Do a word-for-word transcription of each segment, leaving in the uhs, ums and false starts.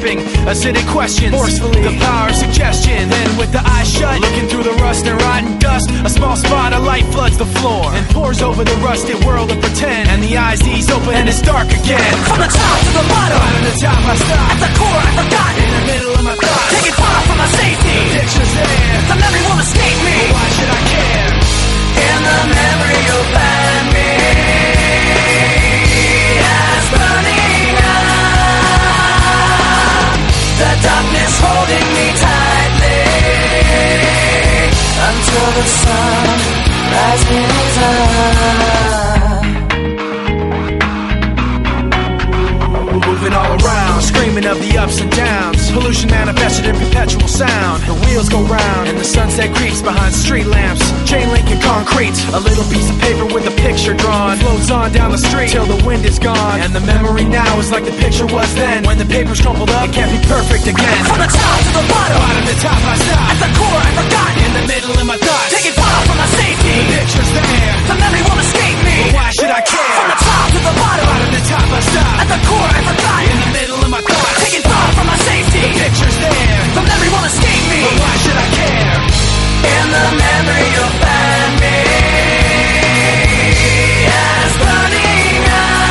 grasping acidic questions, forcefully the power of suggestion. Then with the eyes shut, looking through the rust and rotten dust, a small spot of light floods the floor and pours over the rusted world of pretend. And the eyes ease open and it's dark again. From the top to the bottom, bottom to top I stop. At the core I forgot, in the middle of my thoughts, taking far from my safety. The picture's there, the memory won't escape me. But why should I care? In the memory you'll find me as burning up, the darkness holding me tightly until the sun rises up. Moving all around, screaming of the ups and downs, pollution manifested in perpetual sound. The wheels go round and the sunset creeps behind street lamps, chain link and concrete. A little piece of paper with a picture drawn floats on down the street till the wind is gone. And the memory now is like the picture was then. When the paper's crumpled up, it can't be perfect again. From the top to the bottom, bottom to top I stop. At the core I forgot, in the middle of my thoughts, taking far from my safety. The picture's there, the memory won't escape me. But why should I care? From the top to the bottom, bottom to top I stop. At the core I forgot, in the middle of my thoughts, taking far from my safety. The picture's there, the memory won't escape me. But why should I care? In the memory you'll find me as burning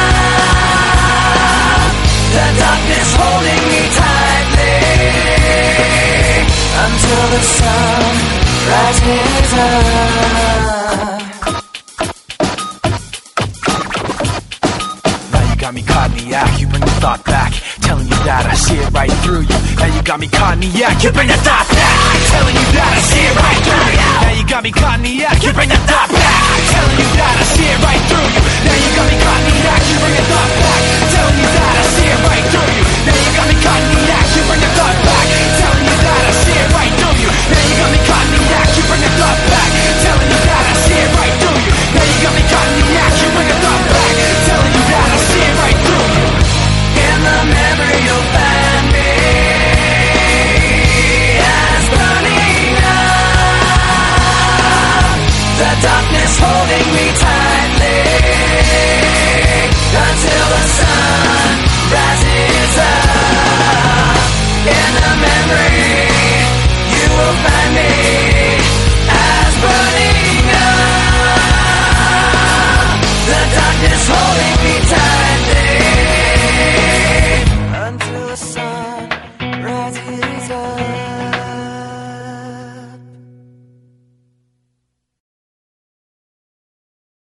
up, the darkness holding me tightly until the sun rises up. Now you got me caught in the act, you bring the thought back, telling you that I see it right through you. Now you got me caught in the act, you bring the thought back, telling you that I see it right through you. Now you got me caught in the act, you bring the thought back, telling you that I see it right through you. Now you got me caught in the act, you bring the thought back, telling you that I see it right through you. Now you got me caught in the act, you bring the thought back, telling you that I see it right through you. Now you got me caught in the act, you bring the thought back, telling you that I see it right through you. Now you got me caught in the act, you bring the thought back, telling you that I see it right through you. In the memory you'll find me as burning up, the darkness holding me tightly until the sun rises up. In the memory you will find me as burning up, the darkness holding me tightly